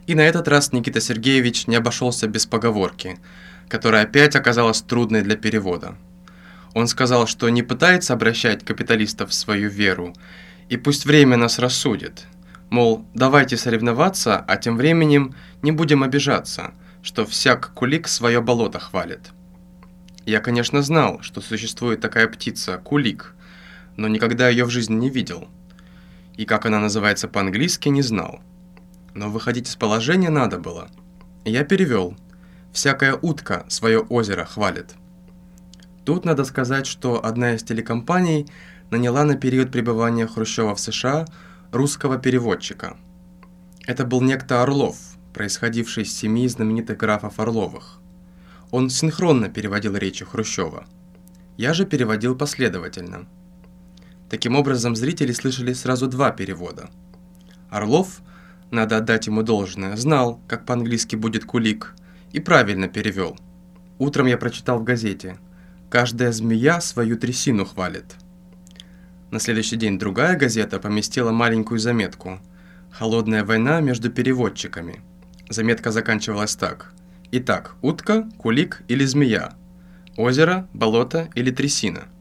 И на этот раз Никита Сергеевич не обошелся без поговорки, которая опять оказалась трудной для перевода. Он сказал, что не пытается обращать капиталистов в свою веру, и пусть время нас рассудит. Мол, давайте соревноваться, а тем временем не будем обижаться, что всяк кулик свое болото хвалит. Я, конечно, знал, что существует такая птица – кулик, но никогда ее в жизни не видел. И как она называется по-английски, не знал. Но выходить из положения надо было. И я перевел. «Всякая утка свое озеро хвалит». Тут надо сказать, что одна из телекомпаний наняла на период пребывания Хрущева в США русского переводчика. Это был некто Орлов, происходивший из семьи знаменитых графов Орловых. Он синхронно переводил речи Хрущева. Я же переводил последовательно. Таким образом, зрители слышали сразу два перевода. Орлов, надо отдать ему должное, знал, как по-английски будет кулик, и правильно перевел. Утром я прочитал в газете: «Каждая змея свою трясину хвалит». На следующий день другая газета поместила маленькую заметку: «Холодная война между переводчиками». Заметка заканчивалась так: «Итак, утка, кулик или змея? Озеро, болото или трясина?»